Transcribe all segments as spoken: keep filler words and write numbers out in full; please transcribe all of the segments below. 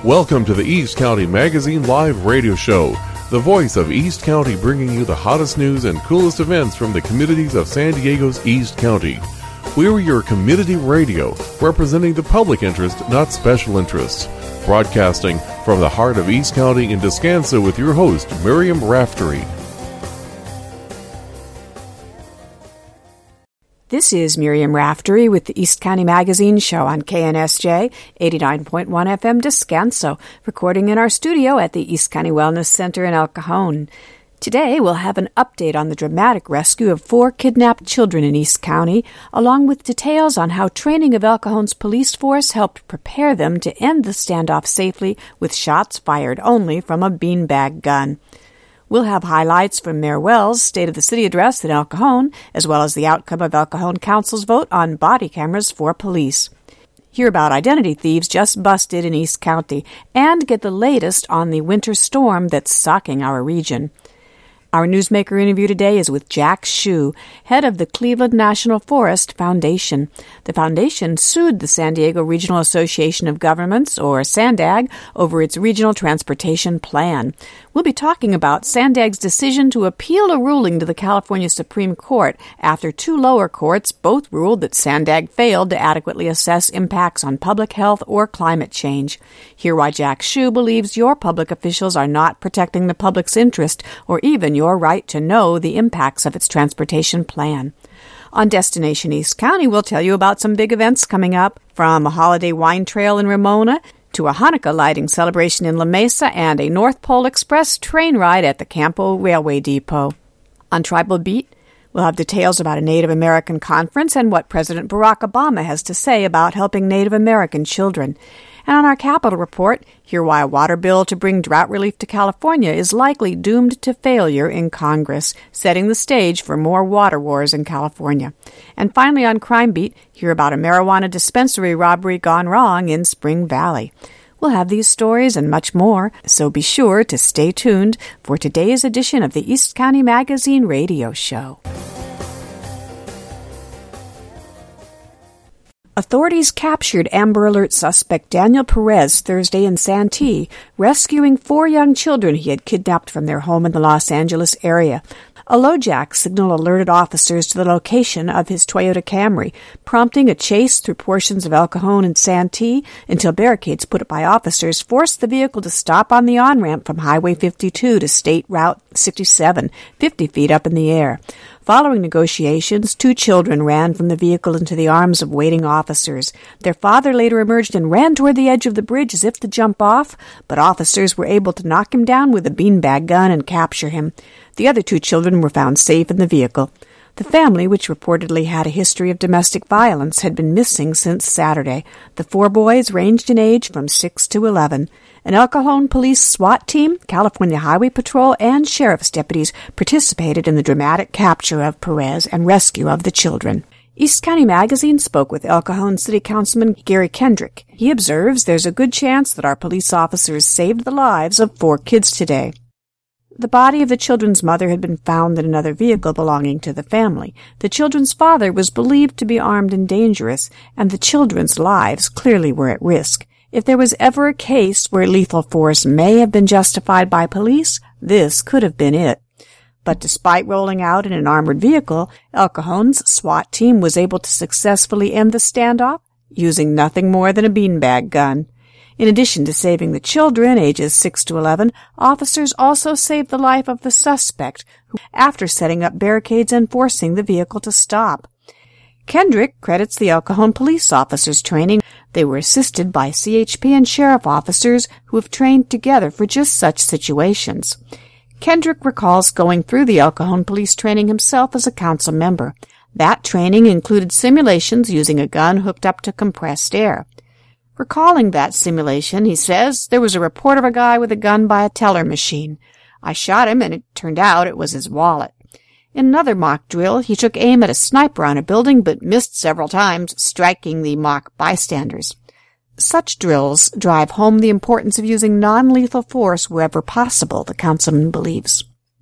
Welcome to the East County Magazine Live Radio Show, the voice of East County, bringing you the hottest news and coolest events from the communities of San Diego's East County. We're your community radio, representing the public interest, not special interests. Broadcasting from the heart of East County in Descanso with your host, Miriam Raftery. This is Miriam Raftery with the East County Magazine Show on K N S J eighty-nine point one F M Descanso, recording in our studio at the East County Wellness Center in El Cajon. Today, we'll have an update on the dramatic rescue of four kidnapped children in East County, along with details on how training of El Cajon's police force helped prepare them to end the standoff safely with shots fired only from a beanbag gun. We'll have highlights from Mayor Wells' State of the City address in El Cajon, as well as the outcome of El Cajon Council's vote on body cameras for police. Hear about identity thieves just busted in East County, and get the latest on the winter storm that's socking our region. Our newsmaker interview today is with Jack Hsu, head of the Cleveland National Forest Foundation. The foundation sued the San Diego Regional Association of Governments, or SANDAG, over its regional transportation plan. We'll be talking about SANDAG's decision to appeal a ruling to the California Supreme Court after two lower courts both ruled that SANDAG failed to adequately assess impacts on public health or climate change. Hear why Jack Hsu believes your public officials are not protecting the public's interest or even your your right to know the impacts of its transportation plan. On Destination East County, we'll tell you about some big events coming up, from a holiday wine trail in Ramona to a Hanukkah lighting celebration in La Mesa and a North Pole Express train ride at the Campo Railway Depot. On Tribal Beat, we'll have details about a Native American conference and what President Barack Obama has to say about helping Native American children. And on our Capital Report, hear why a water bill to bring drought relief to California is likely doomed to failure in Congress, setting the stage for more water wars in California. And finally, on Crime Beat, hear about a marijuana dispensary robbery gone wrong in Spring Valley. We'll have these stories and much more, so be sure to stay tuned for today's edition of the East County Magazine Radio Show. Authorities captured Amber Alert suspect Daniel Perez Thursday in Santee, rescuing four young children he had kidnapped from their home in the Los Angeles area. A LoJack signal alerted officers to the location of his Toyota Camry, prompting a chase through portions of El Cajon and Santee until barricades put up by officers forced the vehicle to stop on the on-ramp from Highway fifty-two to State Route sixty-seven, fifty feet up in the air. Following negotiations, two children ran from the vehicle into the arms of waiting officers. Their father later emerged and ran toward the edge of the bridge as if to jump off, but officers were able to knock him down with a beanbag gun and capture him. The other two children were found safe in the vehicle. The family, which reportedly had a history of domestic violence, had been missing since Saturday. The four boys ranged in age from six to eleven. An El Cajon police SWAT team, California Highway Patrol, and sheriff's deputies participated in the dramatic capture of Perez and rescue of the children. East County Magazine spoke with El Cajon City Councilman Gary Kendrick. He observes there's a good chance that our police officers saved the lives of four kids today. The body of the children's mother had been found in another vehicle belonging to the family. The children's father was believed to be armed and dangerous, and the children's lives clearly were at risk. If there was ever a case where lethal force may have been justified by police, this could have been it. But despite rolling out in an armored vehicle, El Cajon's SWAT team was able to successfully end the standoff using nothing more than a beanbag gun. In addition to saving the children, ages six to eleven, officers also saved the life of the suspect, who, after setting up barricades and forcing the vehicle to stop. Kendrick credits the El Cajon police officers' training. They were assisted by C H P and sheriff officers who have trained together for just such situations. Kendrick recalls going through the El Cajon police training himself as a council member. That training included simulations using a gun hooked up to compressed air. Recalling that simulation, he says, there was a report of a guy with a gun by a teller machine. I shot him, and it turned out it was his wallet. In another mock drill, he took aim at a sniper on a building, but missed several times, striking the mock bystanders. Such drills drive home the importance of using non-lethal force wherever possible, the councilman believes.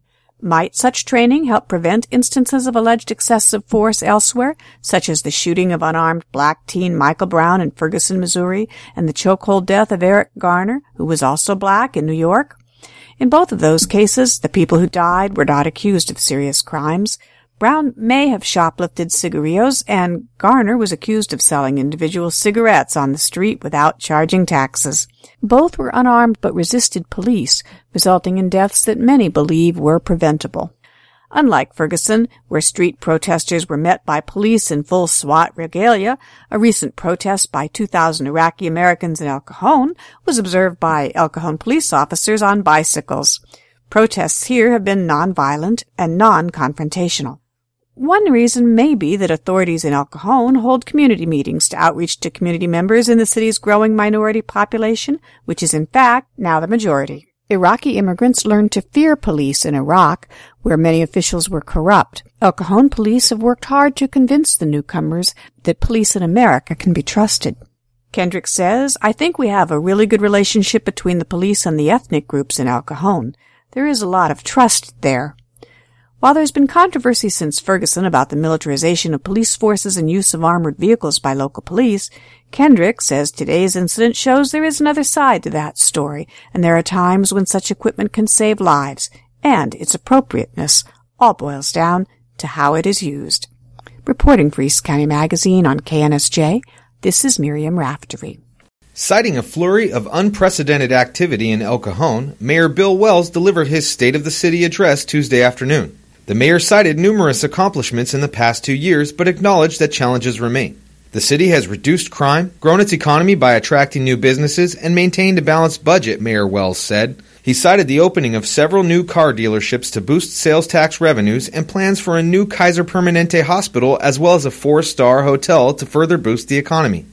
Might such training help prevent instances of alleged excessive force elsewhere, such as the shooting of unarmed black teen Michael Brown in Ferguson, Missouri, and the chokehold death of Eric Garner, who was also black, in New York? In both of those cases, the people who died were not accused of serious crimes. Brown may have shoplifted cigarillos, and Garner was accused of selling individual cigarettes on the street without charging taxes. Both were unarmed but resisted police, resulting in deaths that many believe were preventable. Unlike Ferguson, where street protesters were met by police in full SWAT regalia, a recent protest by two thousand Iraqi Americans in El Cajon was observed by El Cajon police officers on bicycles. Protests here have been nonviolent and non-confrontational. One reason may be that authorities in El Cajon hold community meetings to outreach to community members in the city's growing minority population, which is in fact now the majority. Iraqi immigrants learned to fear police in Iraq, where many officials were corrupt. El Cajon police have worked hard to convince the newcomers that police in America can be trusted. Kendrick says, "I think we have a really good relationship between the police and the ethnic groups in El Cajon. There is a lot of trust there." While there's been controversy since Ferguson about the militarization of police forces and use of armored vehicles by local police, Kendrick says today's incident shows there is another side to that story, and there are times when such equipment can save lives, and its appropriateness all boils down to how it is used. Reporting for East County Magazine on K N S J, this is Miriam Raftery. Citing a flurry of unprecedented activity in El Cajon, Mayor Bill Wells delivered his State of the City address Tuesday afternoon. The mayor cited numerous accomplishments in the past two years, but acknowledged that challenges remain. The city has reduced crime, grown its economy by attracting new businesses, and maintained a balanced budget, Mayor Wells said. He cited the opening of several new car dealerships to boost sales tax revenues and plans for a new Kaiser Permanente hospital as well as a four-star hotel to further boost the economy.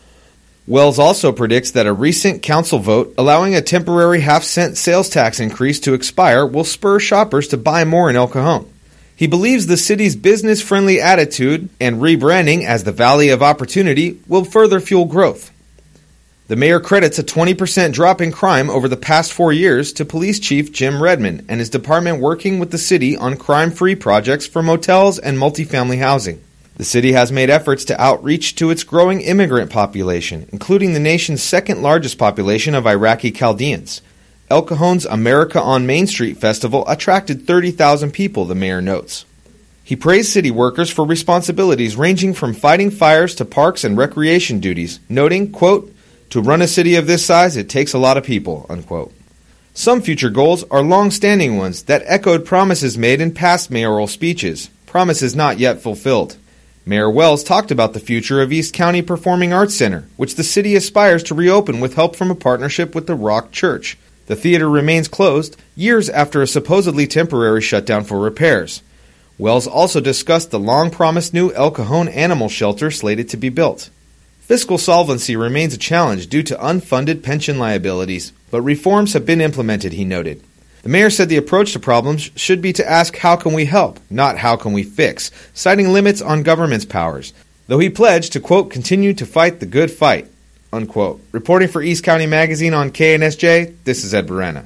Wells also predicts that a recent council vote allowing a temporary half-cent sales tax increase to expire will spur shoppers to buy more in El Cajon. He believes the city's business-friendly attitude and rebranding as the Valley of Opportunity will further fuel growth. The mayor credits a twenty percent drop in crime over the past four years to Police Chief Jim Redmond and his department working with the city on crime-free projects for motels and multifamily housing. The city has made efforts to outreach to its growing immigrant population, including the nation's second largest population of Iraqi Chaldeans. El Cajon's America on Main Street Festival attracted thirty thousand people, the mayor notes. He praised city workers for responsibilities ranging from fighting fires to parks and recreation duties, noting, quote, "To run a city of this size, it takes a lot of people," unquote. Some future goals are long-standing ones that echoed promises made in past mayoral speeches, promises not yet fulfilled. Mayor Wells talked about the future of East County Performing Arts Center, which the city aspires to reopen with help from a partnership with the Rock Church. The theater remains closed years after a supposedly temporary shutdown for repairs. Wells also discussed the long-promised new El Cajon Animal Shelter slated to be built. Fiscal solvency remains a challenge due to unfunded pension liabilities, but reforms have been implemented, he noted. The mayor said the approach to problems should be to ask how can we help, not how can we fix, citing limits on government's powers, though he pledged to, quote, continue to fight the good fight, unquote. Reporting for East County Magazine on K N S J, this is Ed Barrena.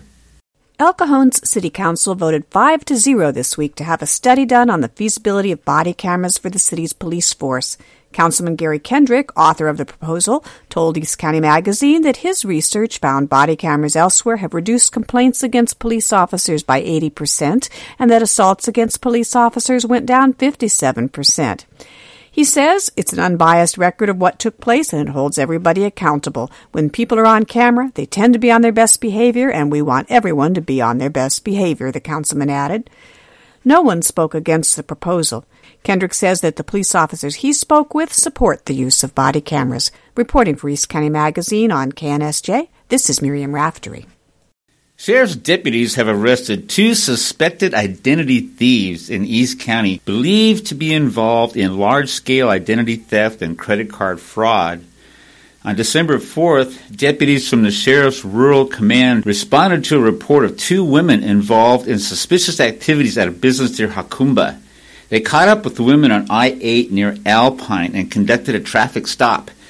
El Cajon's City Council voted five to zero this week to have a study done on the feasibility of body cameras for the city's police force. Councilman Gary Kendrick, author of the proposal, told East County Magazine that his research found body cameras elsewhere have reduced complaints against police officers by eighty percent and that assaults against police officers went down fifty-seven percent. He says it's an unbiased record of what took place and it holds everybody accountable. When people are on camera, they tend to be on their best behavior, and we want everyone to be on their best behavior, the councilman added. No one spoke against the proposal. Kendrick says that the police officers he spoke with support the use of body cameras. Reporting for East County Magazine on K N S J, this is Miriam Raftery. Sheriff's deputies have arrested two suspected identity thieves in East County, believed to be involved in large-scale identity theft and credit card fraud. On December fourth, deputies from the Sheriff's Rural Command responded to a report of two women involved in suspicious activities at a business near Jacumba. They caught up with the women on I eight near Alpine and conducted a traffic stop.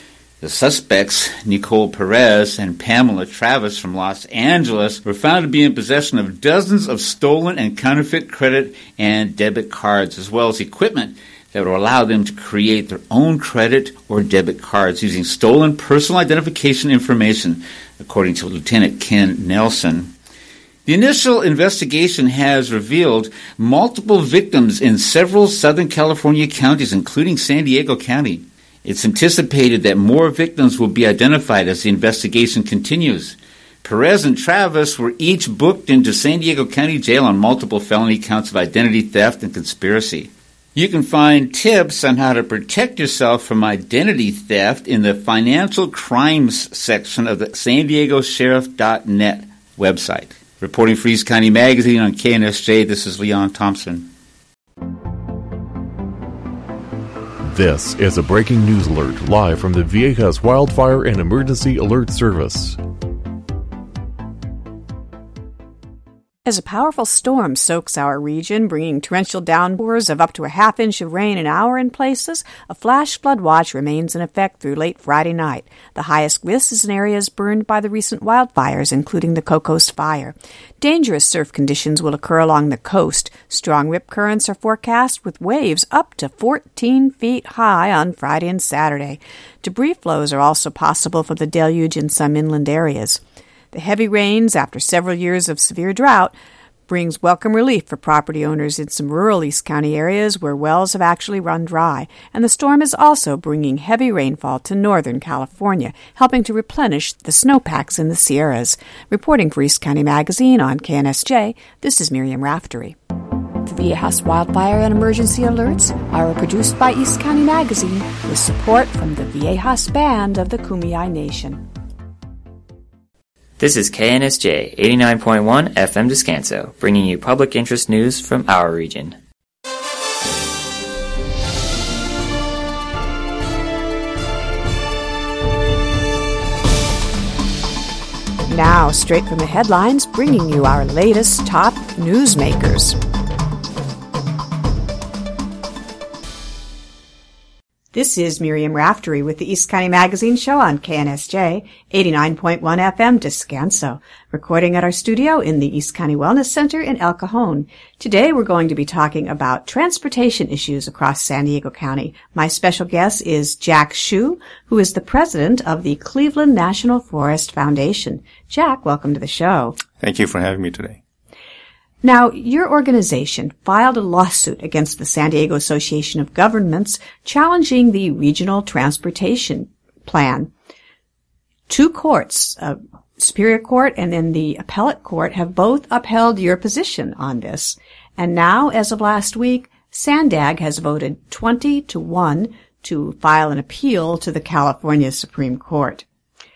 The suspects, Nicole Perez and Pamela Travis from Los Angeles, were found to be in possession of dozens of stolen and counterfeit credit and debit cards, as well as equipment that would allow them to create their own credit or debit cards using stolen personal identification information, according to Lieutenant Ken Nelson. The initial investigation has revealed multiple victims in several Southern California counties, including San Diego County. It's anticipated that more victims will be identified as the investigation continues. Perez and Travis were each booked into San Diego County Jail on multiple felony counts of identity theft and conspiracy. You can find tips on how to protect yourself from identity theft in the Financial Crimes section of the San Diego Sheriff dot net website. Reporting for East County Magazine on K N S J, this is Leon Thompson. This is a breaking news alert live from the Viejas Wildfire and Emergency Alert Service. As a powerful storm soaks our region, bringing torrential downpours of up to a half inch of rain an hour in places, a flash flood watch remains in effect through late Friday night. The highest risk is in areas burned by the recent wildfires, including the Cocos Fire. Dangerous surf conditions will occur along the coast. Strong rip currents are forecast with waves up to fourteen feet high on Friday and Saturday. Debris flows are also possible for the deluge in some inland areas. The heavy rains, after several years of severe drought, brings welcome relief for property owners in some rural East County areas where wells have actually run dry. And the storm is also bringing heavy rainfall to Northern California, helping to replenish the snowpacks in the Sierras. Reporting for East County Magazine on K N S J, this is Miriam Raftery. The Viejas Wildfire and Emergency Alerts are produced by East County Magazine with support from the Viejas Band of the Kumeyaay Nation. This is K N S J eighty-nine point one F M Descanso, bringing you public interest news from our region. Now, straight from the headlines, bringing you our latest top newsmakers. This is Miriam Raftery with the East County Magazine Show on K N S J, eighty-nine point one F M Descanso, recording at our studio in the East County Wellness Center in El Cajon. Today we're going to be talking about transportation issues across San Diego County. My special guest is Jack Hsu, who is the president of the Cleveland National Forest Foundation. Jack, welcome to the show. Thank you for having me today. Now, your organization filed a lawsuit against the San Diego Association of Governments challenging the Regional Transportation Plan. Two courts, uh, Superior Court and then the Appellate Court, have both upheld your position on this. And now, as of last week, SANDAG has voted twenty to one to file an appeal to the California Supreme Court.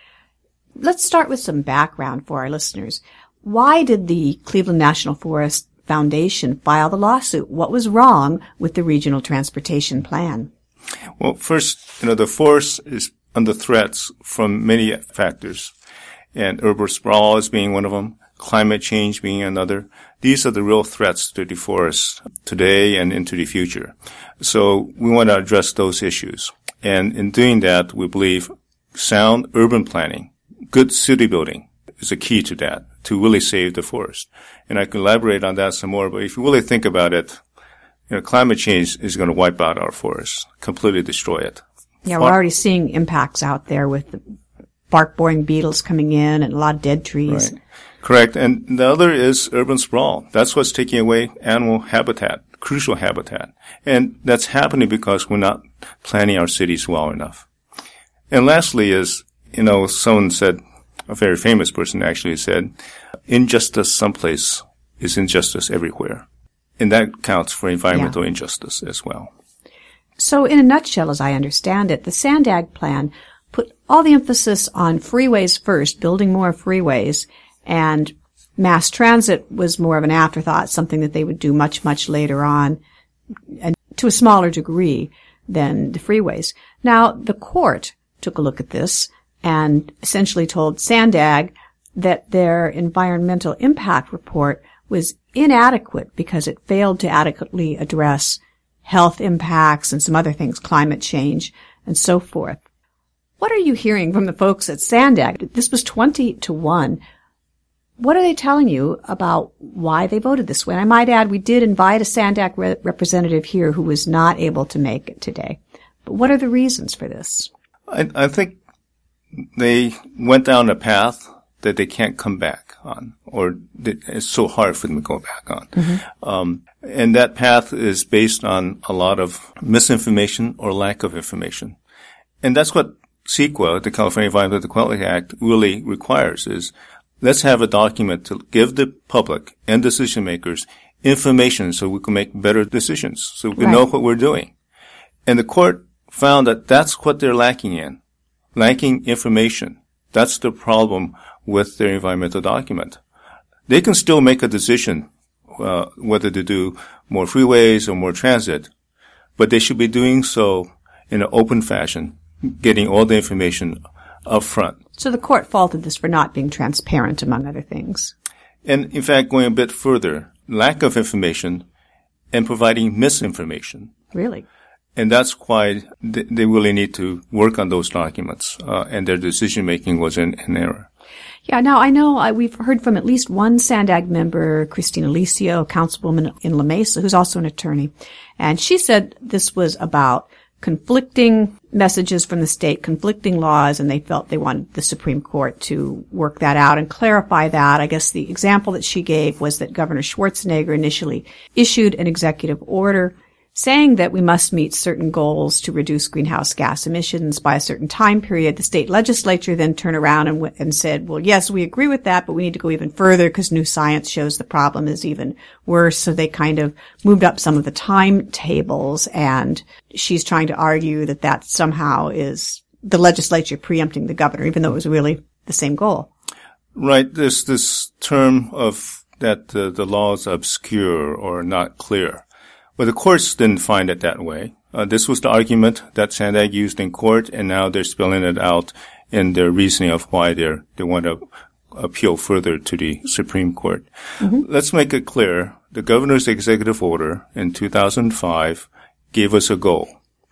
Let's start with some background for our listeners. Why did the Cleveland National Forest Foundation file the lawsuit? What was wrong with the Regional Transportation Plan? Well, first, you know, the forest is under threats from many factors, and urban sprawl is being one of them, climate change being another. These are the real threats to the forest today and into the future. So we want to address those issues. And in doing that, we believe sound urban planning, good city building is a key to that, to really save the forest. And I can elaborate on that some more, but if you really think about it, you know, climate change is going to wipe out our forests, completely destroy it. Yeah, we're already seeing impacts out there with the bark-boring beetles coming in and a lot of dead trees. Right. Correct. And the other is urban sprawl. That's what's taking away animal habitat, crucial habitat. And that's happening because we're not planning our cities well enough. And lastly is, you know, someone said, a very famous person actually said, injustice someplace is injustice everywhere. And that counts for environmental yeah. injustice as well. So in a nutshell, as I understand it, the SANDAG plan put all the emphasis on freeways first, building more freeways, and mass transit was more of an afterthought, something that they would do much, much later on, and to a smaller degree than the freeways. Now, the court took a look at this and essentially told SANDAG that their environmental impact report was inadequate because it failed to adequately address health impacts and some other things, climate change and so forth. What are you hearing from the folks at Sandag? This was twenty to one. What are they telling you about why they voted this way? And I might add, we did invite a Sandag re- representative here who was not able to make it today. But what are the reasons for this? I, I think they went down a path that they can't come back on, or that it's so hard for them to go back on. Mm-hmm. Um, and that path is based on a lot of misinformation or lack of information. And that's what CEQA, the California Environmental Quality Act, really requires, is let's have a document to give the public and decision makers information so we can make better decisions, so we can right. know what we're doing. And the court found that that's what they're lacking in, lacking information. That's the problem with their environmental document. They can still make a decision uh, whether to do more freeways or more transit, but they should be doing so in an open fashion, getting all the information up front. So the court faulted this for not being transparent, among other things. And in fact, going a bit further, lack of information and providing misinformation. Really? And that's why they really need to work on those documents, uh, and their decision-making was in, in error. Yeah, now I know uh, we've heard from at least one Sandag member, Christina Licio, a councilwoman in La Mesa, who's also an attorney. And she said this was about conflicting messages from the state, conflicting laws, and they felt they wanted the Supreme Court to work that out and clarify that. I guess the example that she gave was that Governor Schwarzenegger initially issued an executive order saying that we must meet certain goals to reduce greenhouse gas emissions by a certain time period. The state legislature then turned around and, w- and said, well, yes, we agree with that, but we need to go even further because new science shows the problem is even worse. So they kind of moved up some of the timetables, and she's trying to argue that that somehow is the legislature preempting the governor, even though it was really the same goal. Right. There's this term of that uh, the law is obscure or not clear. Well, the courts didn't find it that way. Uh, this was the argument that Sandag used in court, and now they're spelling it out in their reasoning of why they're, they want to appeal further to the Supreme Court. Mm-hmm. Let's make it clear. The governor's executive order in two thousand five gave us a goal.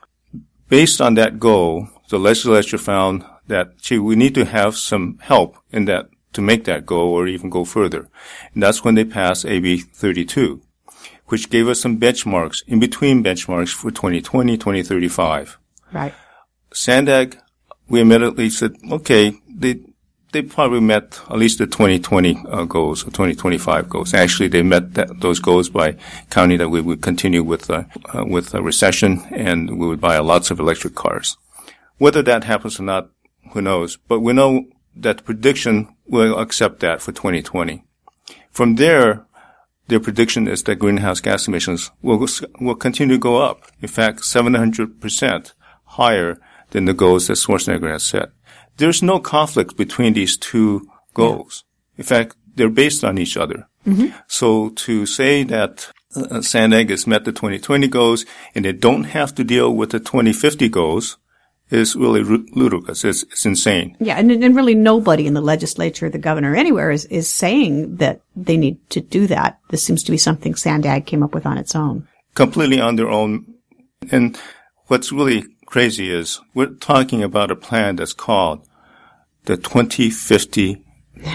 Based on that goal, the legislature found that, gee, we need to have some help in that to make that goal or even go further. And that's when they passed A B thirty-two. Which gave us some benchmarks, in between benchmarks for twenty twenty, twenty thirty-five. Right. Sandag, we immediately said, okay, they, they probably met at least the twenty twenty uh, goals, or twenty twenty-five goals. Actually, they met that, those goals by counting that we would continue with, uh, uh, with a recession and we would buy lots of electric cars. Whether that happens or not, who knows? But we know that the prediction will accept that for twenty twenty. From there, their prediction is that greenhouse gas emissions will will continue to go up. In fact, seven hundred percent higher than the goals that Schwarzenegger has set. There's no conflict between these two goals. In fact, they're based on each other. Mm-hmm. So to say that uh, Sandag has met the twenty twenty goals and they don't have to deal with the twenty fifty goals is really ludicrous. It's, it's insane. Yeah, and, and really nobody in the legislature, the governor, anywhere is, is saying that they need to do that. This seems to be something Sandag came up with on its own. Completely on their own. And what's really crazy is we're talking about a plan that's called the twenty fifty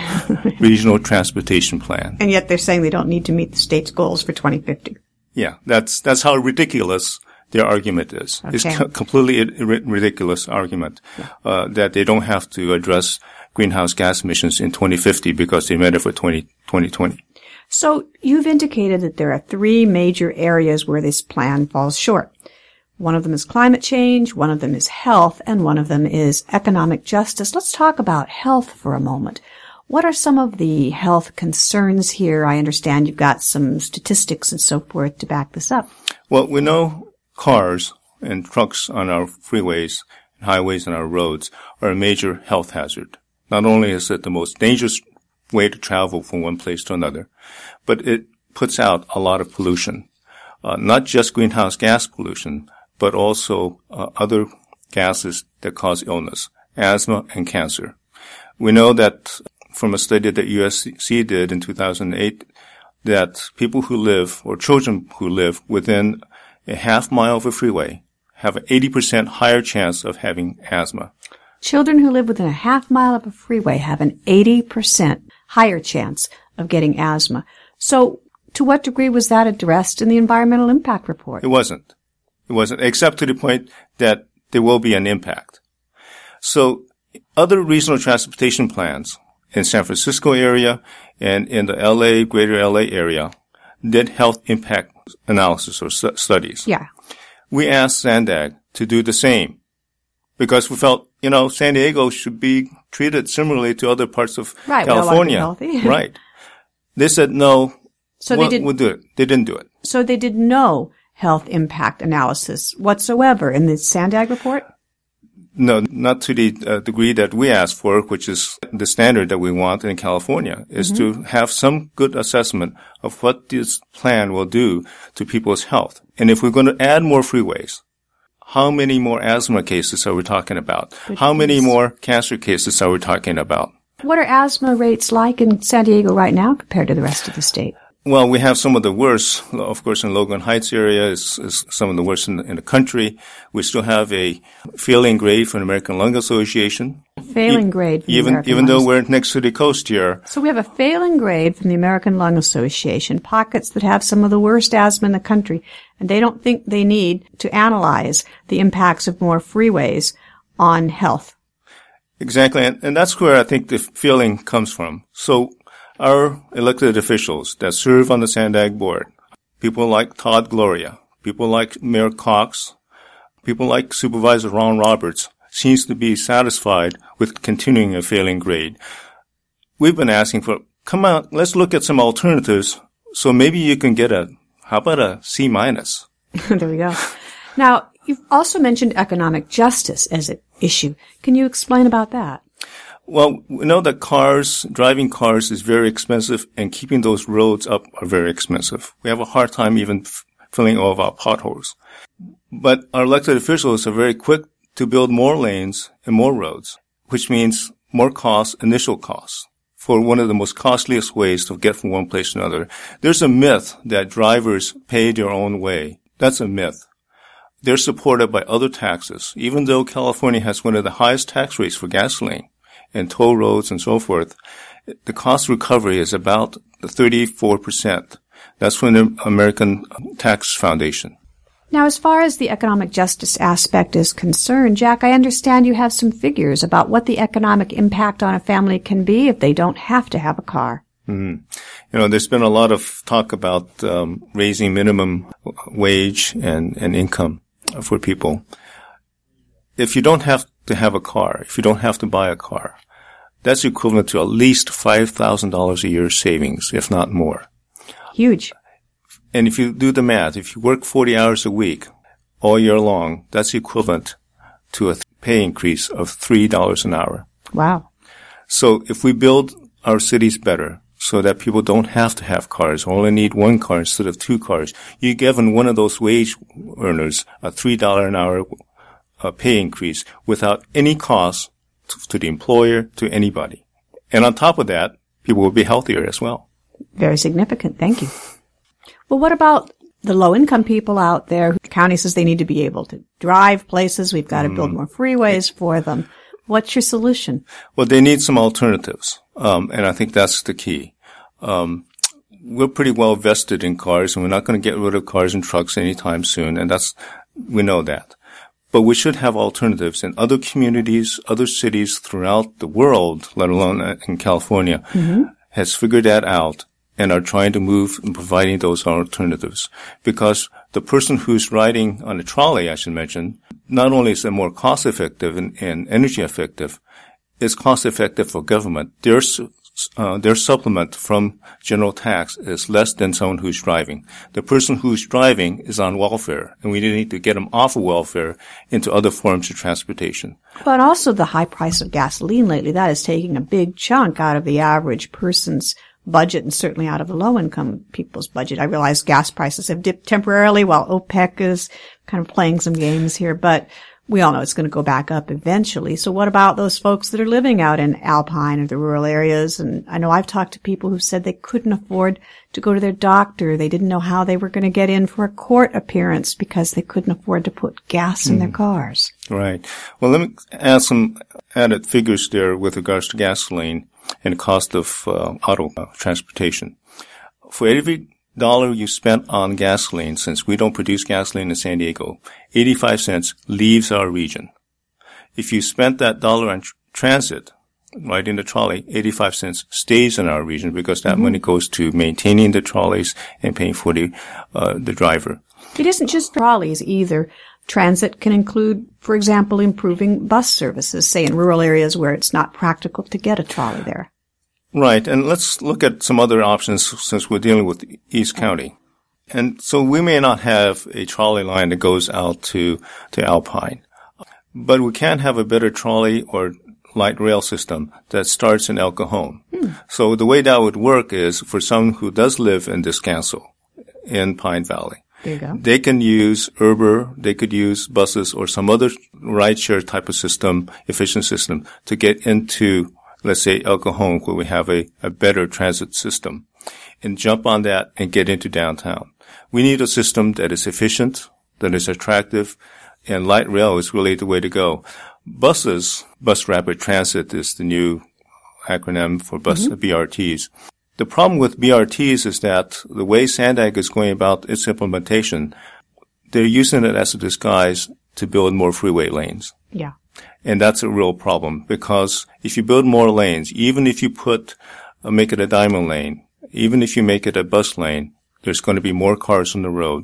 Regional Transportation Plan. And yet they're saying they don't need to meet the state's goals for twenty fifty. Yeah, that's, that's how ridiculous their argument is. Okay. It's co- completely a ridiculous argument, uh, that they don't have to address greenhouse gas emissions in twenty fifty because they met it for twenty twenty. So you've indicated that there are three major areas where this plan falls short. One of them is climate change, one of them is health, and one of them is economic justice. Let's talk about health for a moment. What are some of the health concerns here? I understand you've got some statistics and so forth to back this up. Well, we know cars and trucks on our freeways and highways and our roads are a major health hazard. Not only is it the most dangerous way to travel from one place to another, but it puts out a lot of pollution. Uh, not just greenhouse gas pollution, but also uh, other gases that cause illness, asthma and cancer. We know that from a study that U S C did in two thousand eight, that people who live, or children who live within a half mile of a freeway have an eighty percent higher chance of having asthma. Children who live within a half mile of a freeway have an eighty percent higher chance of getting asthma. So to what degree was that addressed in the environmental impact report? It wasn't. It wasn't, except to the point that there will be an impact. So other regional transportation plans in San Francisco area and in the L A, greater L A area did health impact analysis or stu- studies. Yeah. We asked SANDAG to do the same because we felt, you know, San Diego should be treated similarly to other parts of right, California. We all want to be healthy. Right. They said, no, so we'll, they did, we'll do it. They didn't do it. So they did no health impact analysis whatsoever in the SANDAG report? No, not to the uh, degree that we asked for, which is the standard that we want in California, is mm-hmm. to have some good assessment of what this plan will do to people's health. And if we're going to add more freeways, how many more asthma cases are we talking about? Good how many news. more cancer cases are we talking about? What are asthma rates like in San Diego right now compared to the rest of the state? Well, we have some of the worst. Of course, in Logan Heights area is, is some of the worst in the, in the country. We still have a failing grade from the American Lung Association. Failing e- grade from even the American even Lungs. though we're next to the coast here. So we have a failing grade from the American Lung Association, pockets that have some of the worst asthma in the country, and they don't think they need to analyze the impacts of more freeways on health. Exactly, and, and that's where I think the feeling comes from. So our elected officials that serve on the SANDAG board, people like Todd Gloria, people like Mayor Cox, people like Supervisor Ron Roberts, seems to be satisfied with continuing a failing grade. We've been asking for, come on, let's look at some alternatives, so maybe you can get a, how about a C minus? There we go. Now, you've also mentioned economic justice as an issue. Can you explain about that? Well, we know that cars, driving cars is very expensive, and keeping those roads up are very expensive. We have a hard time even f- filling all of our potholes. But our elected officials are very quick to build more lanes and more roads, which means more costs, initial costs, for one of the most costliest ways to get from one place to another. There's a myth that drivers pay their own way. That's a myth. They're supported by other taxes, even though California has one of the highest tax rates for gasoline and toll roads and so forth. The cost recovery is about thirty-four percent. That's from the American Tax Foundation. Now, as far as the economic justice aspect is concerned, Jack, I understand you have some figures about what the economic impact on a family can be if they don't have to have a car. Mm-hmm. You know, there's been a lot of talk about um, raising minimum wage and, and income for people. If you don't have to have a car, if you don't have to buy a car, that's equivalent to at least five thousand dollars a year savings, if not more. Huge. And if you do the math, if you work forty hours a week all year long, that's equivalent to a pay increase of three dollars an hour. Wow. So if we build our cities better so that people don't have to have cars, only need one car instead of two cars, you're giving one of those wage earners a three dollars an hour uh, pay increase without any cost to, to the employer, to anybody. And on top of that, people will be healthier as well. Very significant. Thank you. Well, what about the low-income people out there? The county says they need to be able to drive places. We've got to build more freeways for them. What's your solution? Well, they need some alternatives, um, and I think that's the key. Um, we're pretty well vested in cars, and we're not going to get rid of cars and trucks anytime soon, and that's we know that. But we should have alternatives in other communities, other cities throughout the world, let alone in California, mm-hmm. has figured that out and are trying to move in providing those alternatives. Because the person who's riding on a trolley, I should mention, not only is it more cost-effective and, and energy-effective, it's cost-effective for government. Their, uh, their supplement from general tax is less than someone who's driving. The person who's driving is on welfare, and we need to get them off of welfare into other forms of transportation. But also the high price of gasoline lately, that is taking a big chunk out of the average person's budget and certainly out of the low-income people's budget. I realize gas prices have dipped temporarily while OPEC is kind of playing some games here, but we all know it's going to go back up eventually. So what about those folks that are living out in Alpine or the rural areas? And I know I've talked to people who said they couldn't afford to go to their doctor. They didn't know how they were going to get in for a court appearance because they couldn't afford to put gas in mm. their cars. Right. Well, let me add some added figures there with regards to gasoline and cost of uh, auto uh, transportation. For every dollar you spent on gasoline, since we don't produce gasoline in San Diego, eighty-five cents leaves our region. If you spent that dollar on tr- transit, right in the trolley, eighty-five cents stays in our region because that mm-hmm. money goes to maintaining the trolleys and paying for the, uh, the driver. It isn't just trolleys either. Transit can include, for example, improving bus services, say in rural areas where it's not practical to get a trolley there. Right. And let's look at some other options since we're dealing with East County. And so we may not have a trolley line that goes out to, to Alpine, but we can have a better trolley or light rail system that starts in El Cajon. Hmm. So the way that would work is for someone who does live in Descanso in Pine Valley, there you go. They can use Uber, they could use buses or some other rideshare type of system, efficient system to get into, let's say, El Cajon, where we have a, a better transit system, and jump on that and get into downtown. We need a system that is efficient, that is attractive, and light rail is really the way to go. Buses, Bus Rapid Transit is the new acronym for bus mm-hmm. B R Ts. The problem with B R Ts is that the way Sandag is going about its implementation, they're using it as a disguise to build more freeway lanes. Yeah. And that's a real problem because if you build more lanes, even if you put, uh, make it a diamond lane, even if you make it a bus lane, there's going to be more cars on the road.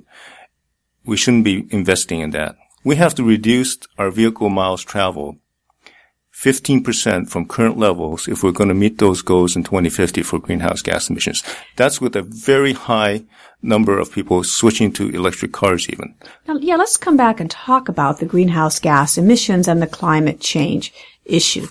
We shouldn't be investing in that. We have to reduce our vehicle miles traveled fifteen percent from current levels if we're going to meet those goals in twenty fifty for greenhouse gas emissions. That's with a very high number of people switching to electric cars even. Now, yeah, let's come back and talk about the greenhouse gas emissions and the climate change issue.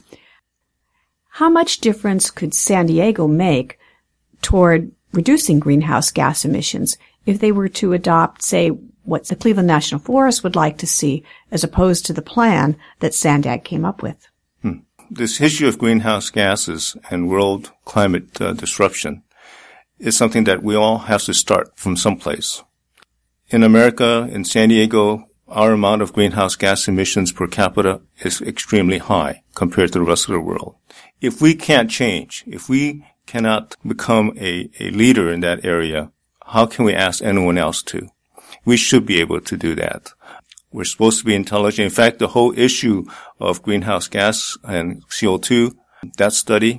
How much difference could San Diego make toward reducing greenhouse gas emissions if they were to adopt, say, what the Cleveland National Forest would like to see as opposed to the plan that Sandag came up with? Hmm. This issue of greenhouse gases and world climate uh, disruption is something that we all have to start from someplace. In America, in San Diego, our amount of greenhouse gas emissions per capita is extremely high compared to the rest of the world. If we can't change, if we cannot become a, a leader in that area, how can we ask anyone else to? We should be able to do that. We're supposed to be intelligent. In fact, the whole issue of greenhouse gas and C O two, that study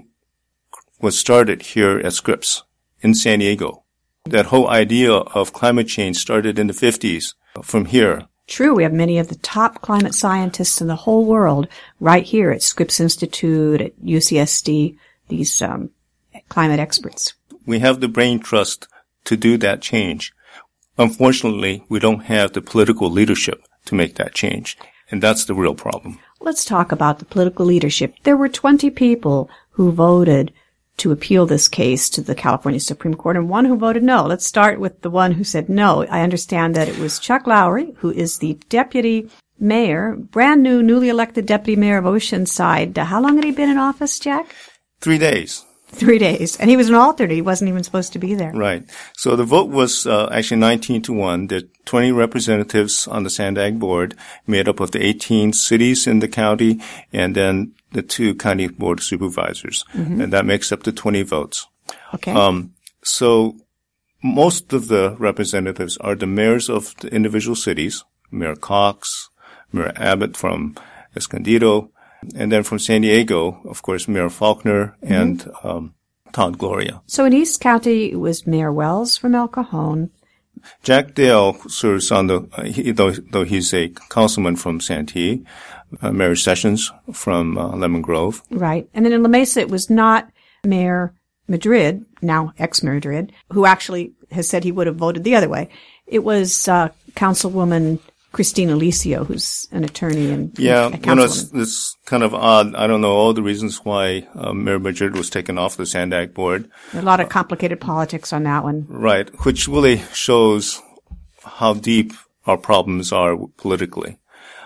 was started here at Scripps in San Diego. That whole idea of climate change started in the fifties from here. True. We have many of the top climate scientists in the whole world right here at Scripps Institute, at U C S D, these um, climate experts. We have the brain trust to do that change. Unfortunately, we don't have the political leadership to make that change. And that's the real problem. Let's talk about the political leadership. There were twenty people who voted to appeal this case to the California Supreme Court and one who voted no. Let's start with the one who said no. I understand that it was Chuck Lowry, who is the deputy mayor, brand new, newly elected deputy mayor of Oceanside. How long had he been in office, Jack? Three days. Three days. And he was an alternate. He wasn't even supposed to be there. Right. So the vote was uh, actually nineteen to one. There are twenty representatives on the Sandag board made up of the eighteen cities in the county and then the two county board supervisors. Mm-hmm. And that makes up the twenty votes. Okay. Um, so most of the representatives are the mayors of the individual cities, Mayor Cox, Mayor Abbott from Escondido, and then from San Diego, of course, Mayor Faulkner mm-hmm. and um, Todd Gloria. So in East County, it was Mayor Wells from El Cajon. Jack Dale serves on the, uh, he, though, though he's a councilman from Santee, uh, Mayor Sessions from uh, Lemon Grove. Right. And then in La Mesa, it was not Mayor Madrid, now ex-Mayor Madrid, who actually has said he would have voted the other way. It was uh, Councilwoman Christine Alicio, who's an attorney and yeah, a you know, it's, it's kind of odd. I don't know all the reasons why uh, Mayor Madrid was taken off the Sandag board. A lot of complicated uh, politics on that one. Right, which really shows how deep our problems are politically.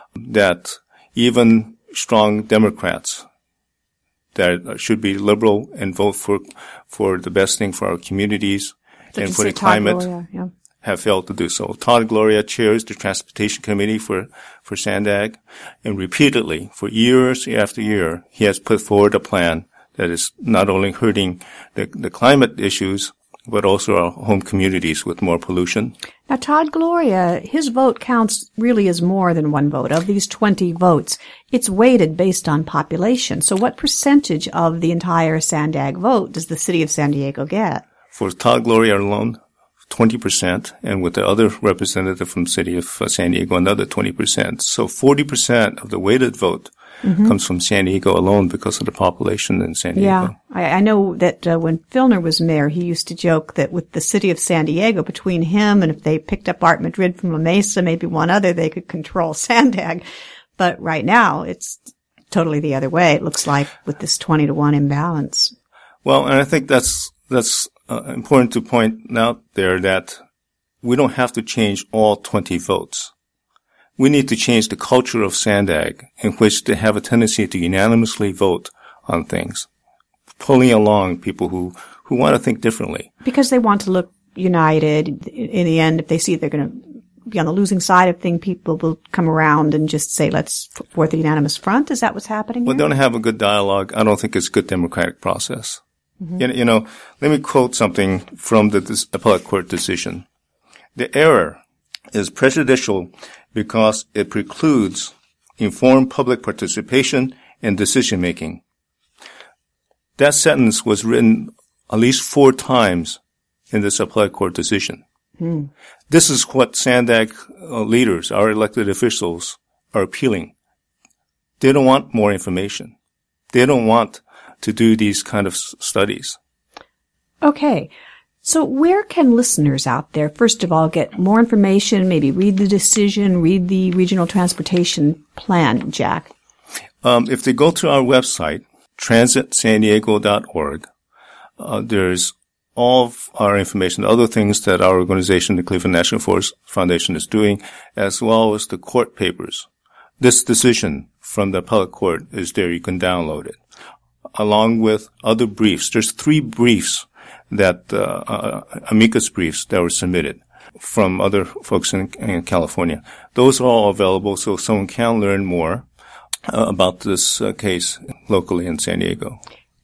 that even strong Democrats that should be liberal and vote for for the best thing for our communities Such and for the Todd climate Gloria, yeah. have failed to do so. Todd Gloria chairs the Transportation Committee for, for Sandag, and repeatedly, for years after year, he has put forward a plan that is not only hurting the, the climate issues, but also our home communities with more pollution. Now, Todd Gloria, his vote counts really as more than one vote. Of these twenty votes, it's weighted based on population. So what percentage of the entire Sandag vote does the city of San Diego get? For Todd Gloria alone, twenty percent, and with the other representative from the city of San Diego, another twenty percent. So forty percent of the weighted vote mm-hmm. comes from San Diego alone because of the population in San Diego. Yeah, I, I know that uh, when Filner was mayor, he used to joke that with the city of San Diego, between him and if they picked up Art Madrid from La Mesa, maybe one other, they could control Sandag. But right now, it's totally the other way, it looks like, with this twenty to one imbalance. Well, and I think that's that's uh, important to point out there that we don't have to change all twenty votes. We need to change the culture of Sandag in which they have a tendency to unanimously vote on things, pulling along people who, who want to think differently. Because they want to look united. In the end, if they see they're going to be on the losing side of things, people will come around and just say, let's put forth a unanimous front. Is that what's happening Well, here? don't have a good dialogue. I don't think it's a good democratic process. Mm-hmm. You, you know, let me quote something from the this appellate court decision. The error is prejudicial because it precludes informed public participation in decision-making. That sentence was written at least four times in this appellate court decision. Hmm. This is what Sandag uh, leaders, our elected officials, are appealing. They don't want more information. They don't want to do these kind of s- studies. Okay. So where can listeners out there, first of all, get more information, maybe read the decision, read the regional transportation plan, Jack? Um, if they go to our website, transit san diego dot org, uh, there's all of our information, other things that our organization, the Cleveland National Forest Foundation, is doing, as well as the court papers. This decision from the appellate court is there. You can download it, along with other briefs. There's three briefs that uh, uh, amicus briefs that were submitted from other folks in, in California. Those are all available so someone can learn more uh, about this uh, case locally in San Diego.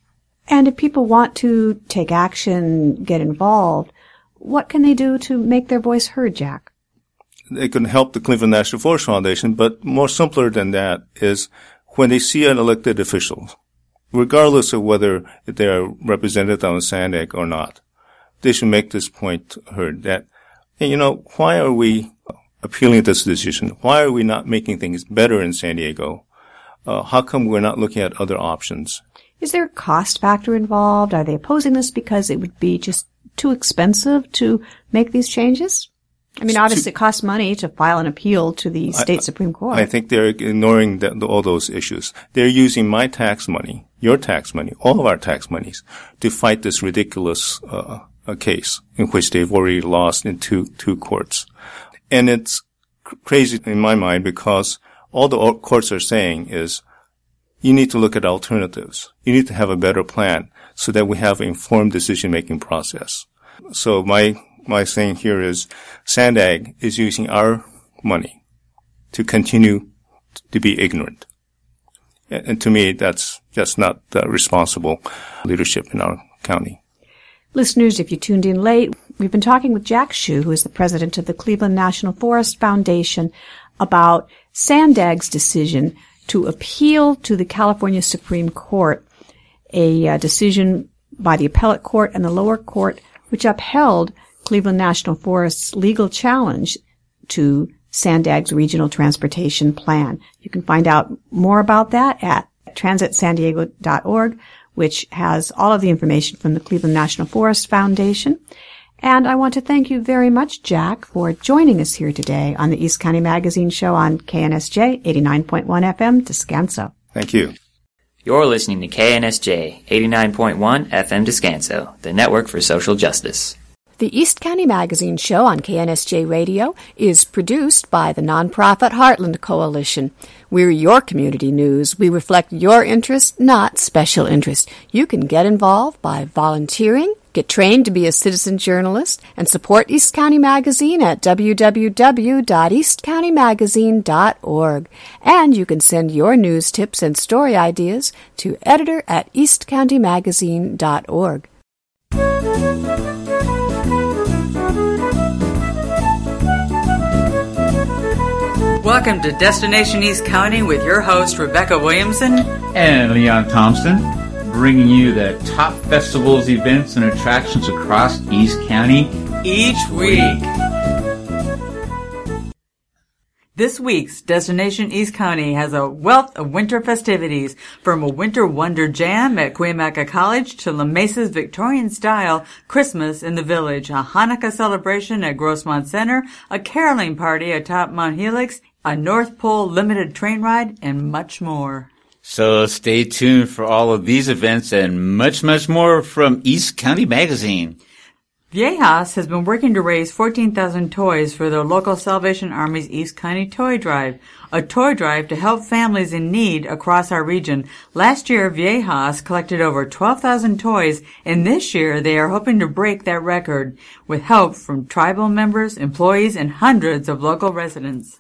And if people want to take action, get involved, what can they do to make their voice heard, Jack? They can help the Cleveland National Forest Foundation, but more simpler than that is when they see an elected official, regardless of whether they are represented on Sandag or not, they should make this point heard that, you know, why are we appealing this decision? Why are we not making things better in San Diego? Uh, how come we're not looking at other options? Is there a cost factor involved? Are they opposing this because it would be just too expensive to make these changes? I mean, obviously it costs money to file an appeal to the state I, Supreme Court. I think they're ignoring the, the, all those issues. They're using my tax money, your tax money, all of our tax monies to fight this ridiculous uh, a case in which they've already lost in two two courts. And it's cr- crazy in my mind because all the courts are saying is you need to look at alternatives. You need to have a better plan so that we have an informed decision-making process. So my my saying here is Sandag is using our money to continue to be ignorant. And, and to me, that's just not the responsible leadership in our county. Listeners, if you tuned in late, we've been talking with Jack Hsu, who is the president of the Cleveland National Forest Foundation, about Sandag's decision to appeal to the California Supreme Court, a uh, decision by the appellate court and the lower court, which upheld Cleveland National Forest's legal challenge to Sandag's regional transportation plan. You can find out more about that at transit san diego dot org, which has all of the information from the Cleveland National Forest Foundation. And I want to thank you very much, Jack, for joining us here today on the East County Magazine Show on K N S J eighty-nine point one F M, Descanso. Thank you. You're listening to K N S J eighty-nine point one F M Descanso, the network for social justice. The East County Magazine Show on K N S J Radio is produced by the nonprofit Heartland Coalition. We're your community news. We reflect your interest, not special interest. You can get involved by volunteering, get trained to be a citizen journalist, and support East County Magazine at w w w dot east county magazine dot org. And you can send your news tips and story ideas to editor at east county magazine dot org. Welcome to Destination East County with your host, Rebecca Williamson and Leon Thompson, bringing you the top festivals, events, and attractions across East County each week. This week's Destination East County has a wealth of winter festivities, from a winter wonder jam at Cuyamaca College to La Mesa's Victorian-style Christmas in the Village, a Hanukkah celebration at Grossmont Center, a caroling party atop Mount Helix, a North Pole limited train ride, and much more. So stay tuned for all of these events and much, much more from East County Magazine. Viejas has been working to raise fourteen thousand toys for their local Salvation Army's East County Toy Drive, a toy drive to help families in need across our region. Last year, Viejas collected over twelve thousand toys, and this year they are hoping to break that record with help from tribal members, employees, and hundreds of local residents.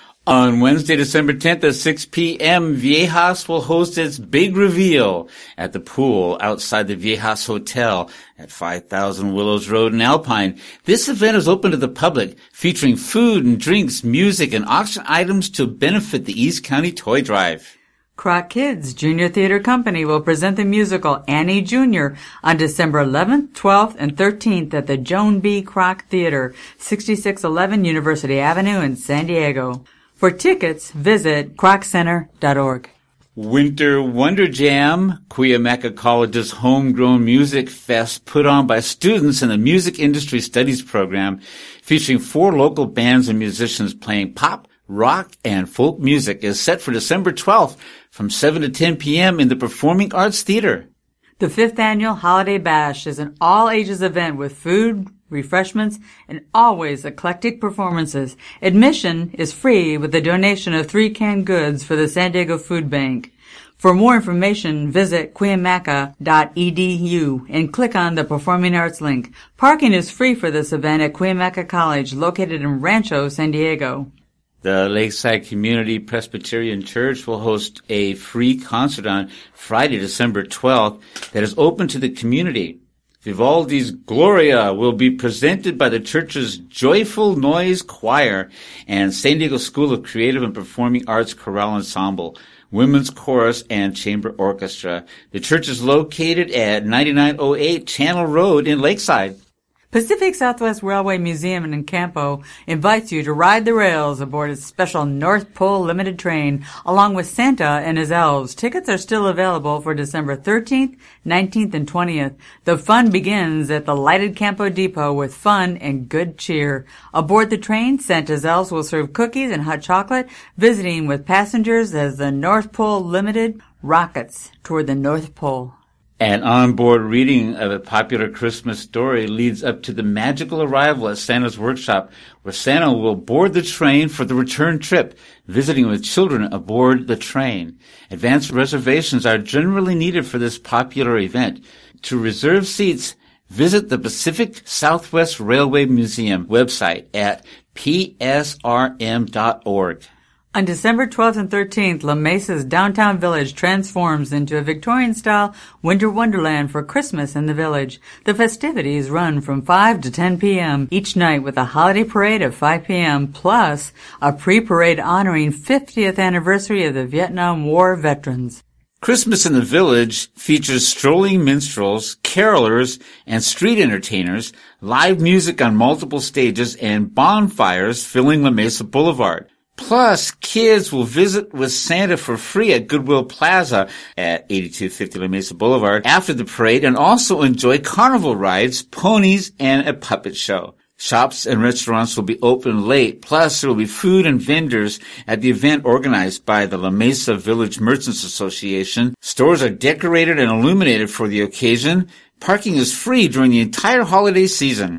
On Wednesday, December tenth at six p.m., Viejas will host its big reveal at the pool outside the Viejas Hotel at five thousand Willows Road in Alpine. This event is open to the public, featuring food and drinks, music, and auction items to benefit the East County Toy Drive. Kroc Kids Junior Theater Company will present the musical Annie Junior on December eleventh, twelfth, and thirteenth at the Joan B. Kroc Theater, sixty-six eleven University Avenue in San Diego. For tickets, visit croc center dot org. Winter Wonder Jam, Cuyamaca College's homegrown music fest put on by students in the Music Industry Studies program, featuring four local bands and musicians playing pop, rock, and folk music, is set for December twelfth from seven to ten p.m. in the Performing Arts Theater. The fifth annual Holiday Bash is an all-ages event with food, refreshments, and always eclectic performances. Admission is free with a donation of three canned goods for the San Diego Food Bank. For more information, visit cuyamaca dot e d u and click on the Performing Arts link. Parking is free for this event at Cuyamaca College, located in Rancho, San Diego. The Lakeside Community Presbyterian Church will host a free concert on Friday, December twelfth that is open to the community. Vivaldi's Gloria will be presented by the church's Joyful Noise Choir and San Diego School of Creative and Performing Arts Chorale Ensemble, Women's Chorus, and Chamber Orchestra. The church is located at ninety-nine oh eight Channel Road in Lakeside. Pacific Southwest Railway Museum in Campo invites you to ride the rails aboard its special North Pole limited train, along with Santa and his elves. Tickets are still available for December thirteenth, nineteenth, and twentieth. The fun begins at the lighted Campo Depot with fun and good cheer. Aboard the train, Santa's elves will serve cookies and hot chocolate, visiting with passengers as the North Pole Limited rockets toward the North Pole. An onboard reading of a popular Christmas story leads up to the magical arrival at Santa's workshop, where Santa will board the train for the return trip, visiting with children aboard the train. Advanced reservations are generally needed for this popular event. To reserve seats, visit the Pacific Southwest Railway Museum website at p s r m dot org. On December twelfth and thirteenth, La Mesa's downtown village transforms into a Victorian-style winter wonderland for Christmas in the village. The festivities run from five to ten p.m. each night with a holiday parade at five p.m., plus a pre-parade honoring fiftieth anniversary of the Vietnam War veterans. Christmas in the Village features strolling minstrels, carolers, and street entertainers, live music on multiple stages, and bonfires filling La Mesa Boulevard. Plus, kids will visit with Santa for free at Goodwill Plaza at eighty-two fifty La Mesa Boulevard after the parade, and also enjoy carnival rides, ponies, and a puppet show. Shops and restaurants will be open late, plus there will be food and vendors at the event organized by the La Mesa Village Merchants Association. Stores are decorated and illuminated for the occasion. Parking is free during the entire holiday season.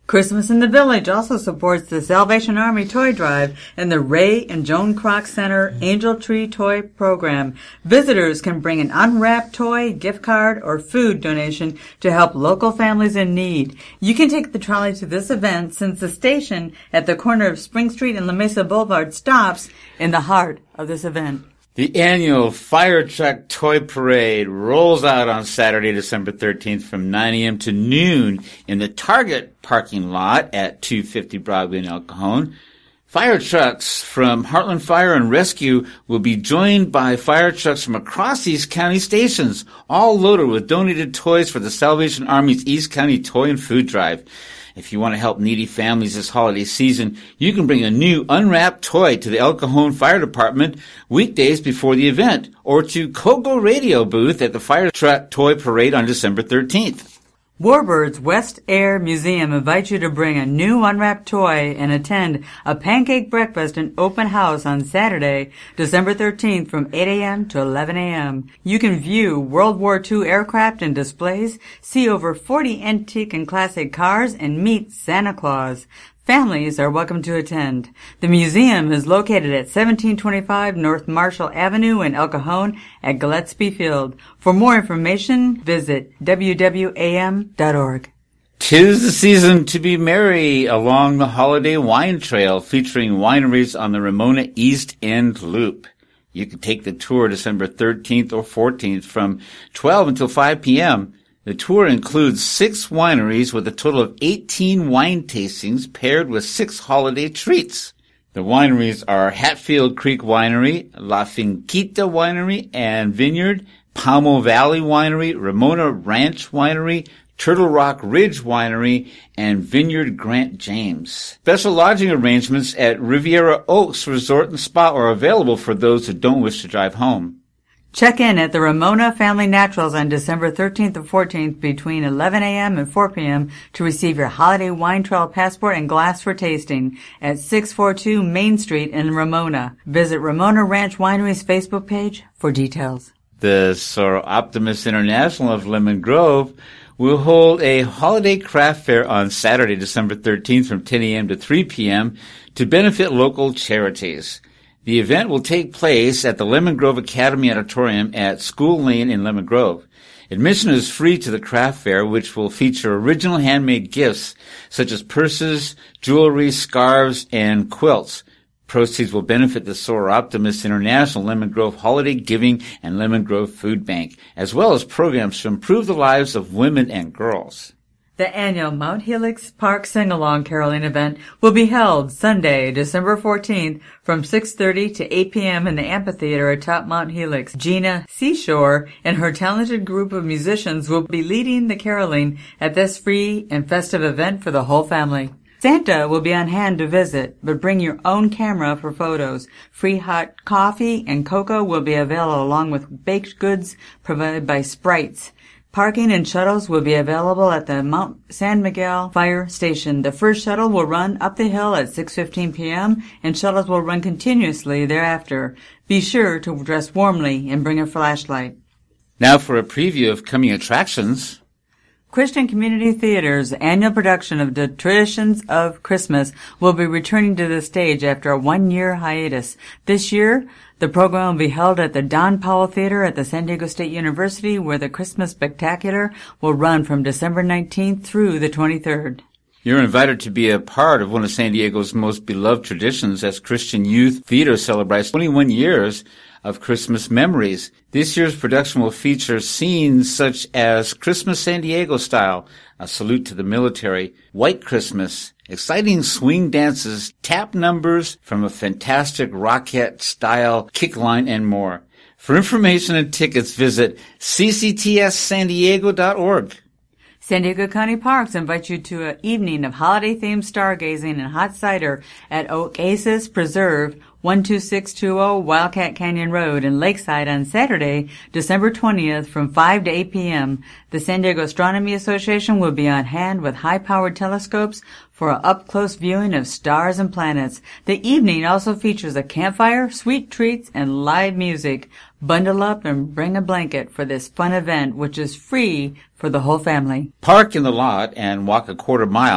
Christmas in the Village also supports the Salvation Army Toy Drive and the Ray and Joan Kroc Center Angel Tree Toy Program. Visitors can bring an unwrapped toy, gift card, or food donation to help local families in need. You can take the trolley to this event since the station at the corner of Spring Street and La Mesa Boulevard stops in the heart of this event. The annual Fire Truck Toy Parade rolls out on Saturday, December thirteenth from nine a.m. to noon in the Target parking lot at two fifty Broadway in El Cajon. Fire trucks from Heartland Fire and Rescue will be joined by fire trucks from across East County stations, all loaded with donated toys for the Salvation Army's East County Toy and Food Drive. If you want to help needy families this holiday season, you can bring a new unwrapped toy to the El Cajon Fire Department weekdays before the event, or to Kogo Radio booth at the Fire Truck Toy Parade on December thirteenth. Warbird's West Air Museum invites you to bring a new unwrapped toy and attend a pancake breakfast and open house on Saturday, December thirteenth from eight a.m. to eleven a.m. You can view World War Two aircraft and displays, see over forty antique and classic cars, and meet Santa Claus. Families are welcome to attend. The museum is located at seventeen twenty-five North Marshall Avenue in El Cajon at Gillespie Field. For more information, visit w w a m dot org. 'Tis the season to be merry along the holiday wine trail featuring wineries on the Ramona East End Loop. You can take the tour December thirteenth or fourteenth from twelve until five p.m. The tour includes six wineries with a total of eighteen wine tastings paired with six holiday treats. The wineries are Hatfield Creek Winery, La Finquita Winery and Vineyard, Palmo Valley Winery, Ramona Ranch Winery, Turtle Rock Ridge Winery, and Vineyard Grant James. Special lodging arrangements at Riviera Oaks Resort and Spa are available for those who don't wish to drive home. Check in at the Ramona Family Naturals on December thirteenth and fourteenth between eleven a.m. and four p.m. to receive your holiday wine trail passport and glass for tasting at six forty-two Main Street in Ramona. Visit Ramona Ranch Winery's Facebook page for details. The Soar Optimist International of Lemon Grove will hold a holiday craft fair on Saturday, December thirteenth from ten a.m. to three p.m. to benefit local charities. The event will take place at the Lemon Grove Academy Auditorium at School Lane in Lemon Grove. Admission is free to the craft fair, which will feature original handmade gifts such as purses, jewelry, scarves, and quilts. Proceeds will benefit the Soar Optimist International Lemon Grove Holiday Giving and Lemon Grove Food Bank, as well as programs to improve the lives of women and girls. The annual Mount Helix Park Sing-Along Caroling event will be held Sunday, December fourteenth from six thirty to eight p.m. in the amphitheater atop Mount Helix. Gina Seashore and her talented group of musicians will be leading the caroling at this free and festive event for the whole family. Santa will be on hand to visit, but bring your own camera for photos. Free hot coffee and cocoa will be available along with baked goods provided by Sprites. Parking and shuttles will be available at the Mount San Miguel Fire Station. The first shuttle will run up the hill at six fifteen p.m. and shuttles will run continuously thereafter. Be sure to dress warmly and bring a flashlight. Now for a preview of coming attractions. Christian Community Theater's annual production of The Traditions of Christmas will be returning to the stage after a one-year hiatus. This year, the program will be held at the Don Powell Theater at the San Diego State University, where the Christmas Spectacular will run from December nineteenth through the twenty-third. You're invited to be a part of one of San Diego's most beloved traditions as Christian Youth Theater celebrates twenty-one years of Christmas memories. This year's production will feature scenes such as Christmas San Diego Style, A Salute to the Military, White Christmas, exciting swing dances, tap numbers from a fantastic Rockette-style kick line, and more. For information and tickets, visit c c t s san diego dot org. San Diego County Parks invites you to an evening of holiday-themed stargazing and hot cider at Oasis Preserve, one two six two zero Wildcat Canyon Road in Lakeside on Saturday, December twentieth from five to eight p.m. The San Diego Astronomy Association will be on hand with high-powered telescopes for an up-close viewing of stars and planets. The evening also features a campfire, sweet treats, and live music. Bundle up and bring a blanket for this fun event, which is free for the whole family. Park in the lot and walk a quarter mile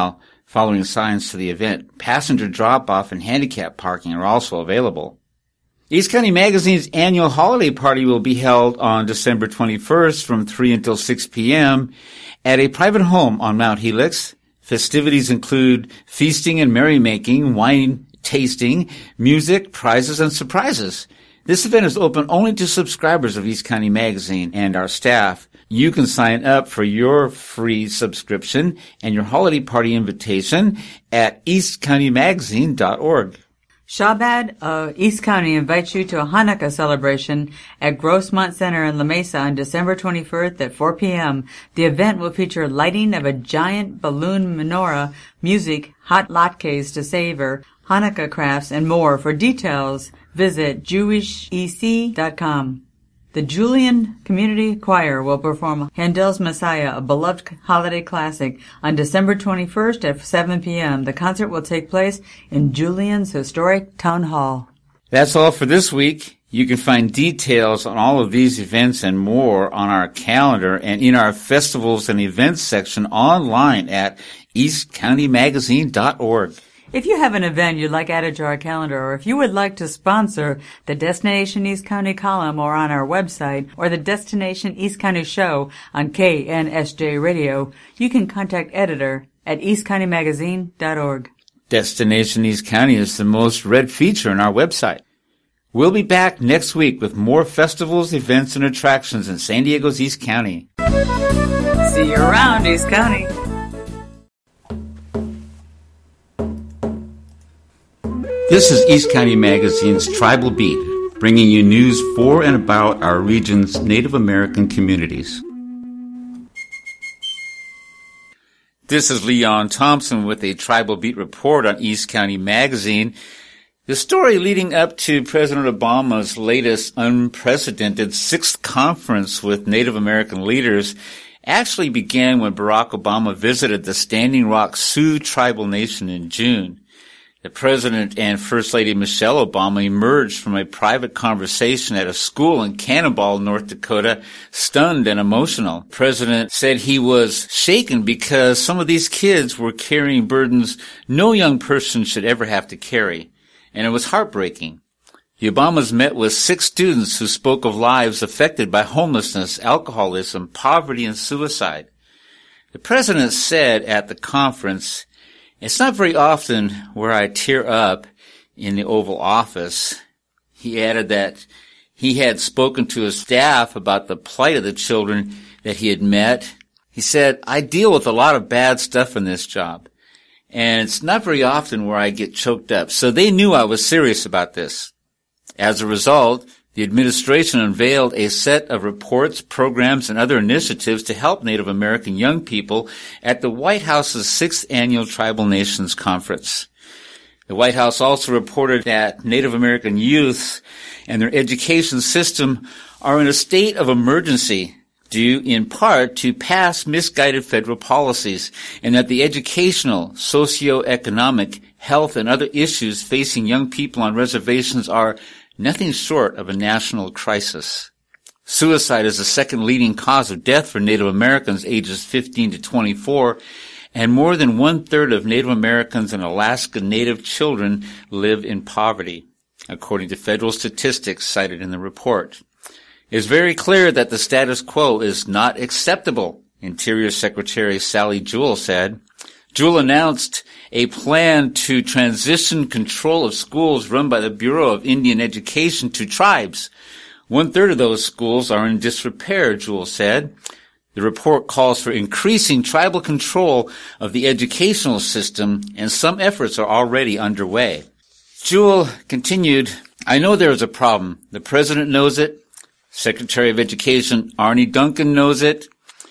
following signs to the event. Passenger drop-off and handicap parking are also available. East County Magazine's annual holiday party will be held on December twenty-first from three until six p.m. at a private home on Mount Helix. Festivities include feasting and merrymaking, wine tasting, music, prizes, and surprises. This event is open only to subscribers of East County Magazine and our staff. You can sign up for your free subscription and your holiday party invitation at east county magazine dot org. Shabbat of East County invites you to a Hanukkah celebration at Grossmont Center in La Mesa on December twenty-first at four p.m. The event will feature lighting of a giant balloon menorah, music, hot latkes to savor, Hanukkah crafts, and more. For details, visit jewish e c dot com. The Julian Community Choir will perform Handel's Messiah, a beloved holiday classic, on December twenty-first at seven p.m. The concert will take place in Julian's historic town hall. That's all for this week. You can find details on all of these events and more on our calendar and in our festivals and events section online at east county magazine dot org. If you have an event you'd like added to our calendar, or if you would like to sponsor the Destination East County column or on our website, or the Destination East County show on K N S J Radio, you can contact editor at east county magazine dot org. Destination East County is the most read feature on our website. We'll be back next week with more festivals, events, and attractions in San Diego's East County. See you around, East County. This is East County Magazine's Tribal Beat, bringing you news for and about our region's Native American communities. This is Leon Thompson with a Tribal Beat report on East County Magazine. The story leading up to President Obama's latest unprecedented sixth conference with Native American leaders actually began when Barack Obama visited the Standing Rock Sioux Tribal Nation in June. The President and First Lady Michelle Obama emerged from a private conversation at a school in Cannonball, North Dakota, stunned and emotional. The President said he was shaken because some of these kids were carrying burdens no young person should ever have to carry, and it was heartbreaking. The Obamas met with six students who spoke of lives affected by homelessness, alcoholism, poverty, and suicide. The President said at the conference, "It's not very often where I tear up in the Oval Office." He added that he had spoken to his staff about the plight of the children that he had met. He said, "I deal with a lot of bad stuff in this job, and it's not very often where I get choked up." So they knew I was serious about this. As a result, the administration unveiled a set of reports, programs, and other initiatives to help Native American young people at the White House's sixth Annual Tribal Nations Conference. The White House also reported that Native American youth and their education system are in a state of emergency due in part to past misguided federal policies, and that the educational, socioeconomic, health, and other issues facing young people on reservations are nothing short of a national crisis. Suicide is the second leading cause of death for Native Americans ages fifteen to twenty-four, and more than one-third of Native Americans and Alaska Native children live in poverty, according to federal statistics cited in the report. It is very clear that the status quo is not acceptable, Interior Secretary Sally Jewell said. Jewell announced a plan to transition control of schools run by the Bureau of Indian Education to tribes. One-third of those schools are in disrepair, Jewell said. The report calls for increasing tribal control of the educational system, and some efforts are already underway. Jewell continued, "I know there is a problem. The President knows it. Secretary of Education Arne Duncan knows it.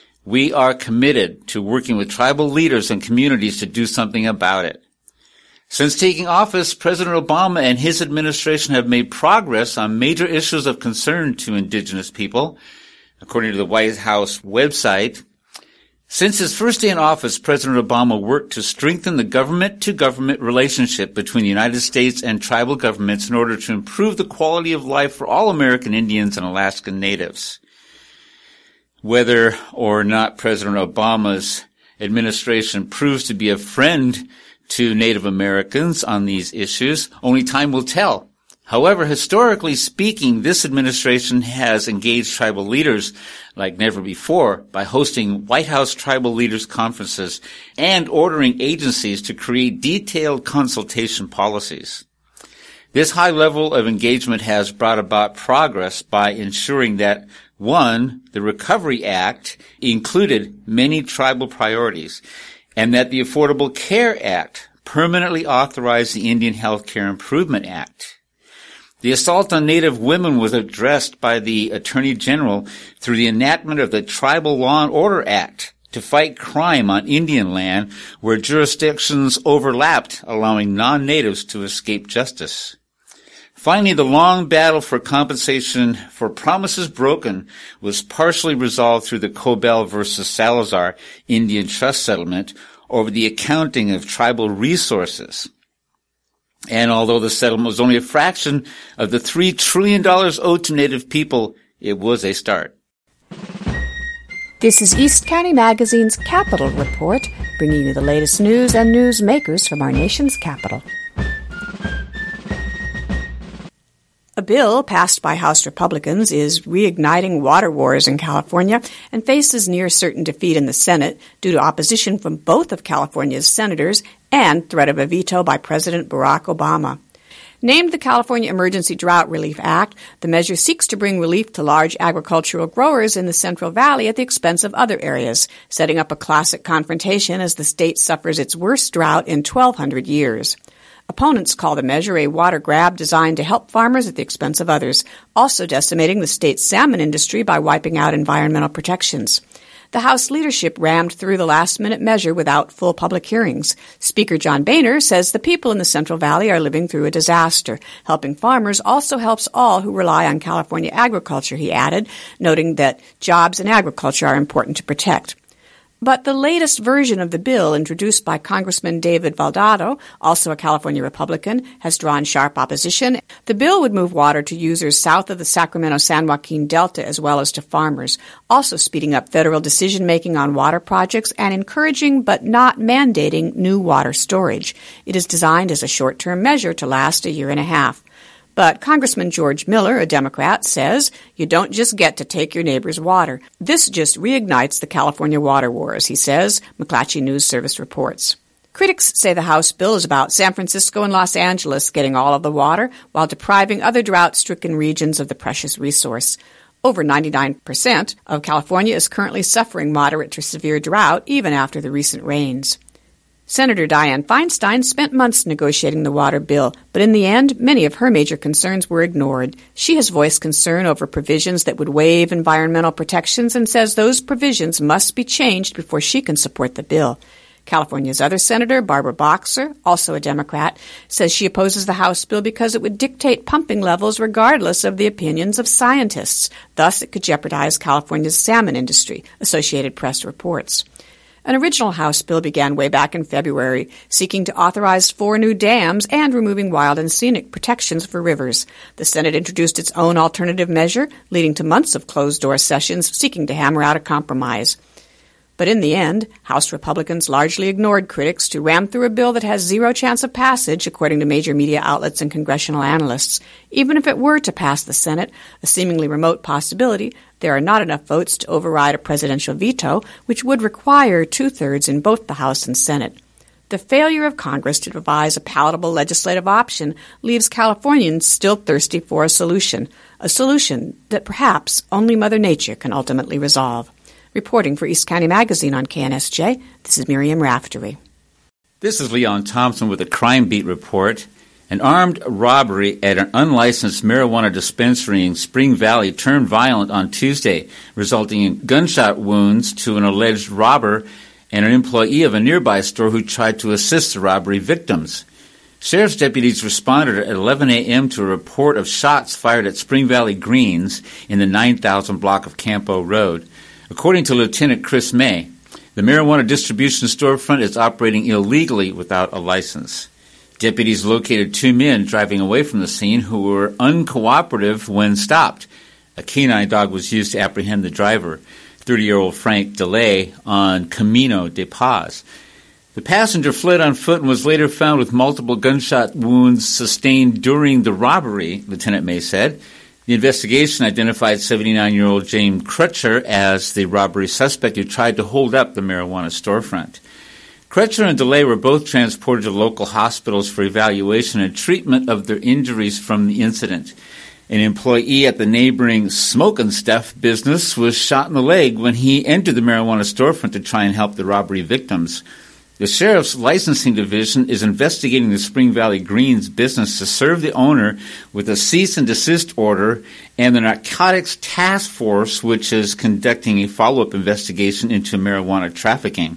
We are committed to working with tribal leaders and communities to do something about it." Since taking office, President Obama and his administration have made progress on major issues of concern to indigenous people, according to the White House website. Since his first day in office, President Obama worked to strengthen the government-to-government relationship between the United States and tribal governments in order to improve the quality of life for all American Indians and Alaskan Natives. Whether or not President Obama's administration proves to be a friend to Native Americans on these issues, only time will tell. However, historically speaking, this administration has engaged tribal leaders like never before by hosting White House tribal leaders conferences and ordering agencies to create detailed consultation policies. This high level of engagement has brought about progress by ensuring that, one, the Recovery Act included many tribal priorities, and that the Affordable Care Act permanently authorized the Indian Health Care Improvement Act. The assault on Native women was addressed by the Attorney General through the enactment of the Tribal Law and Order Act to fight crime on Indian land where jurisdictions overlapped, allowing non-natives to escape justice. Finally, the long battle for compensation for promises broken was partially resolved through the Cobell versus Salazar Indian Trust Settlement over the accounting of tribal resources. And although the settlement was only a fraction of the three trillion dollars owed to Native people, it was a start. This is East County Magazine's Capital Report, bringing you the latest news and newsmakers from our nation's capital. A bill passed by House Republicans is reigniting water wars in California and faces near certain defeat in the Senate due to opposition from both of California's senators and threat of a veto by President Barack Obama. Named the California Emergency Drought Relief Act, the measure seeks to bring relief to large agricultural growers in the Central Valley at the expense of other areas, setting up a classic confrontation as the state suffers its worst drought in twelve hundred years. Opponents call the measure a water grab designed to help farmers at the expense of others, also decimating the state's salmon industry by wiping out environmental protections. The House leadership rammed through the last-minute measure without full public hearings. Speaker John Boehner says the people in the Central Valley are living through a disaster. Helping farmers also helps all who rely on California agriculture, he added, noting that jobs in agriculture are important to protect. But the latest version of the bill, introduced by Congressman David Valdado, also a California Republican, has drawn sharp opposition. The bill would move water to users south of the Sacramento-San Joaquin Delta as well as to farmers, also speeding up federal decision-making on water projects and encouraging but not mandating new water storage. It is designed as a short-term measure to last a year and a half. But Congressman George Miller, a Democrat, says you don't just get to take your neighbor's water. This just reignites the California water wars, he says, McClatchy News Service reports. Critics say the House bill is about San Francisco and Los Angeles getting all of the water while depriving other drought-stricken regions of the precious resource. Over ninety-nine percent of California is currently suffering moderate to severe drought even after the recent rains. Senator Dianne Feinstein spent months negotiating the water bill, but in the end, many of her major concerns were ignored. She has voiced concern over provisions that would waive environmental protections and says those provisions must be changed before she can support the bill. California's other senator, Barbara Boxer, also a Democrat, says she opposes the House bill because it would dictate pumping levels regardless of the opinions of scientists. Thus, it could jeopardize California's salmon industry, Associated Press reports. An original House bill began way back in February, seeking to authorize four new dams and removing wild and scenic protections for rivers. The Senate introduced its own alternative measure, leading to months of closed-door sessions seeking to hammer out a compromise. But in the end, House Republicans largely ignored critics to ram through a bill that has zero chance of passage, according to major media outlets and congressional analysts. Even if it were to pass the Senate, a seemingly remote possibility, there are not enough votes to override a presidential veto, which would require two-thirds in both the House and Senate. The failure of Congress to devise a palatable legislative option leaves Californians still thirsty for a solution, a solution that perhaps only Mother Nature can ultimately resolve. Reporting for East County Magazine on K N S J, this is Miriam Raftery. This is Leon Thompson with a Crime Beat report. An armed robbery at an unlicensed marijuana dispensary in Spring Valley turned violent on Tuesday, resulting in gunshot wounds to an alleged robber and an employee of a nearby store who tried to assist the robbery victims. Sheriff's deputies responded at eleven a.m. to a report of shots fired at Spring Valley Greens in the nine thousand block of Campo Road. According to Lieutenant Chris May, the marijuana distribution storefront is operating illegally without a license. Deputies located two men driving away from the scene who were uncooperative when stopped. A canine dog was used to apprehend the driver. thirty-year-old Frank DeLay on Camino de Paz. The passenger fled on foot and was later found with multiple gunshot wounds sustained during the robbery, Lieutenant May said. The investigation identified seventy-nine-year-old James Crutcher as the robbery suspect who tried to hold up the marijuana storefront. Crutcher and DeLay were both transported to local hospitals for evaluation and treatment of their injuries from the incident. An employee at the neighboring Smoke and Stuff business was shot in the leg when he entered the marijuana storefront to try and help the robbery victims. The Sheriff's Licensing Division is investigating the Spring Valley Greens business to serve the owner with a cease and desist order, and the Narcotics Task Force, which is conducting a follow-up investigation into marijuana trafficking.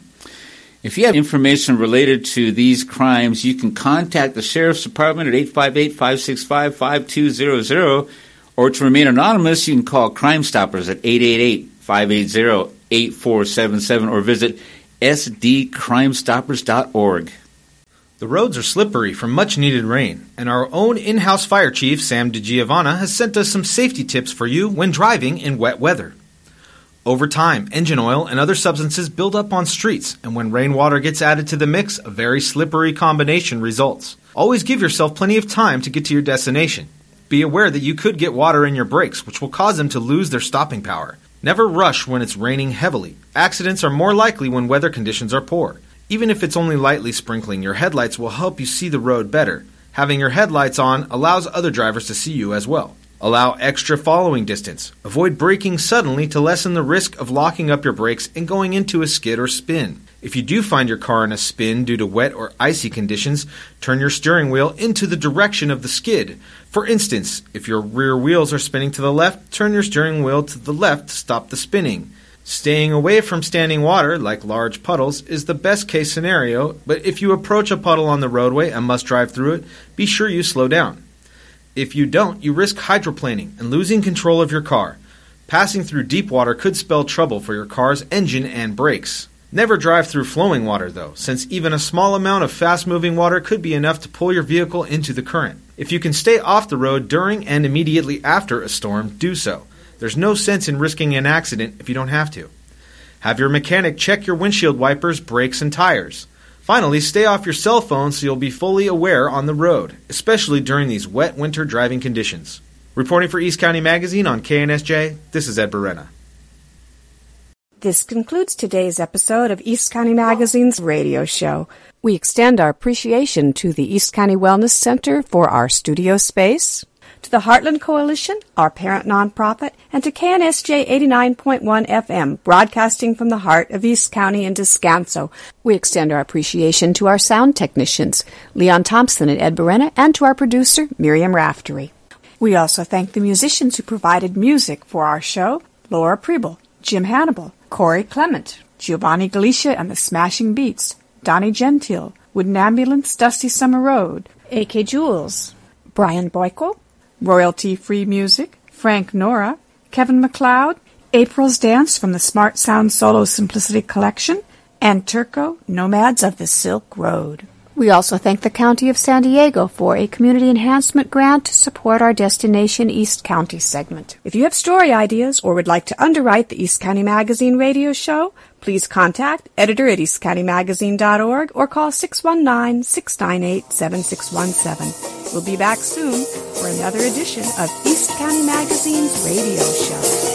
If you have information related to these crimes, you can contact the Sheriff's Department at eight five eight, five six five, five two zero zero, or to remain anonymous, you can call Crime Stoppers at eight eight eight, five eight zero, eight four seven seven or visit s d crime stoppers dot org. The roads are slippery from much-needed rain, and our own in-house fire chief, Sam DiGiovanna, has sent us some safety tips for you when driving in wet weather. Over time, engine oil and other substances build up on streets, and when rainwater gets added to the mix, a very slippery combination results. Always give yourself plenty of time to get to your destination. Be aware that you could get water in your brakes, which will cause them to lose their stopping power. Never rush when it's raining heavily. Accidents are more likely when weather conditions are poor. Even if it's only lightly sprinkling, your headlights will help you see the road better. Having your headlights on allows other drivers to see you as well. Allow extra following distance. Avoid braking suddenly to lessen the risk of locking up your brakes and going into a skid or spin. If you do find your car in a spin due to wet or icy conditions, turn your steering wheel into the direction of the skid. For instance, if your rear wheels are spinning to the left, turn your steering wheel to the left to stop the spinning. Staying away from standing water, like large puddles, is the best case scenario, but if you approach a puddle on the roadway and must drive through it, be sure you slow down. If you don't, you risk hydroplaning and losing control of your car. Passing through deep water could spell trouble for your car's engine and brakes. Never drive through flowing water, though, since even a small amount of fast-moving water could be enough to pull your vehicle into the current. If you can stay off the road during and immediately after a storm, do so. There's no sense in risking an accident if you don't have to. Have your mechanic check your windshield wipers, brakes, and tires. Finally, stay off your cell phone so you'll be fully aware on the road, especially during these wet winter driving conditions. Reporting for East County Magazine on K N S J, this is Ed Berena. This concludes today's episode of East County Magazine's radio show. We extend our appreciation to the East County Wellness Center for our studio space, to the Heartland Coalition, our parent nonprofit, and to K N S J eighty-nine point one F M, broadcasting from the heart of East County and Descanso. We extend our appreciation to our sound technicians, Leon Thompson and Ed Berena, and to our producer, Miriam Raftery. We also thank the musicians who provided music for our show, Laura Preble, Jim Hannibal, Corey Clement, Giovanni Galicia and the Smashing Beats, Donnie Gentile, Wooden Ambulance, Dusty Summer Road, A K Jules, Brian Boyko, Royalty-Free Music, Frank Nora, Kevin MacLeod, April's Dance from the Smart Sound Solo Simplicity Collection, and Turco, Nomads of the Silk Road. We also thank the County of San Diego for a community enhancement grant to support our Destination East County segment. If you have story ideas or would like to underwrite the East County Magazine radio show, please contact editor at east county magazine dot org or call six one nine, six nine eight, seven six one seven. We'll be back soon for another edition of East County Magazine's radio show.